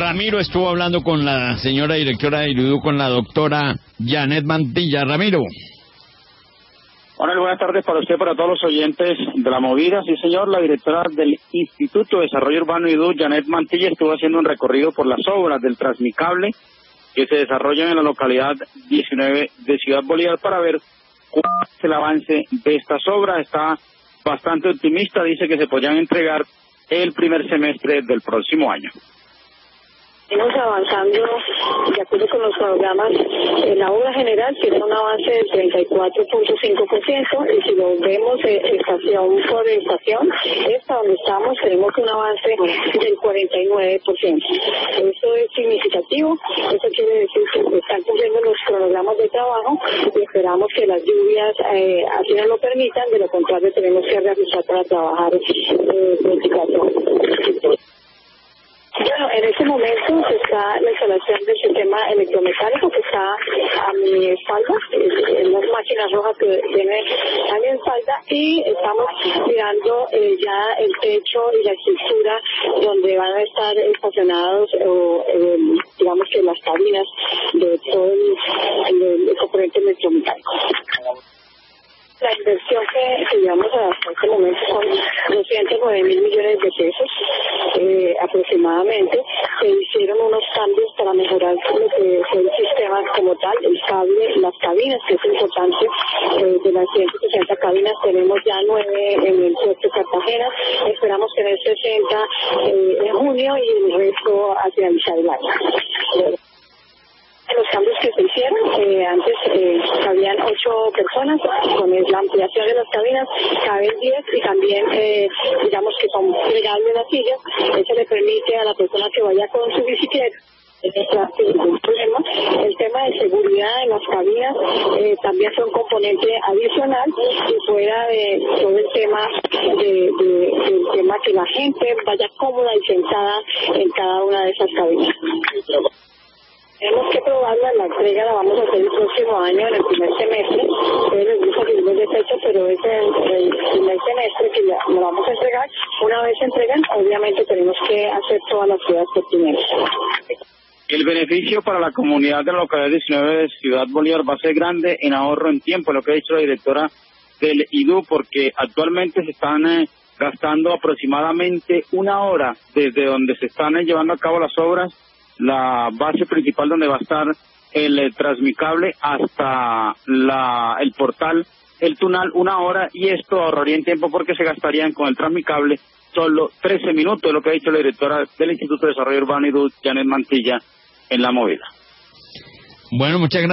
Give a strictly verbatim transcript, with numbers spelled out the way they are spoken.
Ramiro estuvo hablando con la señora directora de IDU, con la doctora Janet Mantilla. Ramiro. Bueno, buenas tardes para usted, para todos los oyentes de La Movida. Sí, señor, la directora del Instituto de Desarrollo Urbano IDU, Janet Mantilla, estuvo haciendo un recorrido por las obras del Transmicable que se desarrollan en la localidad diecinueve de Ciudad Bolívar para ver cuál es el avance de estas obras. Está bastante optimista, dice que se podrían entregar el primer semestre del próximo año. Seguimos avanzando de acuerdo con los programas. En la obra general tiene un avance del treinta y cuatro punto cinco por ciento y si lo vemos eh, estación por estación, esta donde estamos tenemos un avance del cuarenta y nueve por ciento. Eso es significativo, eso quiere decir que se están cumpliendo los cronogramas de trabajo y esperamos que las lluvias eh, así nos lo permitan, de lo contrario tenemos que reajustar para trabajar eh, veinticuatro horas. Bueno, en este momento está la instalación del sistema electromecánico que está a mi espalda, en las máquinas rojas que tiene a mi espalda, y estamos mirando eh, ya el techo y la estructura donde van a estar estacionados o eh, digamos que las cabinas de todo el, el, el componente electromecánico. La inversión que, que llevamos hasta este momento son doscientos nueve mil millones de pesos eh, aproximadamente. Se hicieron unos cambios para mejorar lo que fue el sistema como tal, el cable, las cabinas, que es importante. Eh, de las ciento sesenta cabinas tenemos ya nueve en el puerto de Cartagena. Esperamos tener sesenta eh, en junio y el resto hacia finalizar el año. Los cambios que se hicieron, eh, antes eh, cabían ocho personas, con la ampliación de las cabinas caben diez y también eh, digamos que son plegables las sillas. Eso le permite a la persona que vaya con su bicicleta ningún problema. El tema de seguridad en las cabinas eh, también fue un componente adicional y fuera de todo el tema de, de, del tema que la gente vaya cómoda y sentada en cada una de esas cabinas. Tenemos que probarla, la entrega la vamos a hacer el próximo año, en el primer semestre. Ustedes les gusta que les de fecha, pero es el, el primer semestre que ya lo vamos a entregar. Una vez se entregan, obviamente tenemos que hacer todas las pruebas pertinentes. El beneficio para la comunidad de la localidad diecinueve de Ciudad Bolívar va a ser grande en ahorro en tiempo, lo que ha dicho la directora del IDU, porque actualmente se están eh, gastando aproximadamente una hora desde donde se están eh, llevando a cabo las obras, la base principal donde va a estar el eh, Transmicable hasta la el portal, el Tunal, una hora, y esto ahorraría en tiempo porque se gastarían con el Transmicable solo trece minutos, lo que ha dicho la directora del Instituto de Desarrollo Urbano IDU, Janet Mantilla, en La Movida. Bueno, muchas gracias.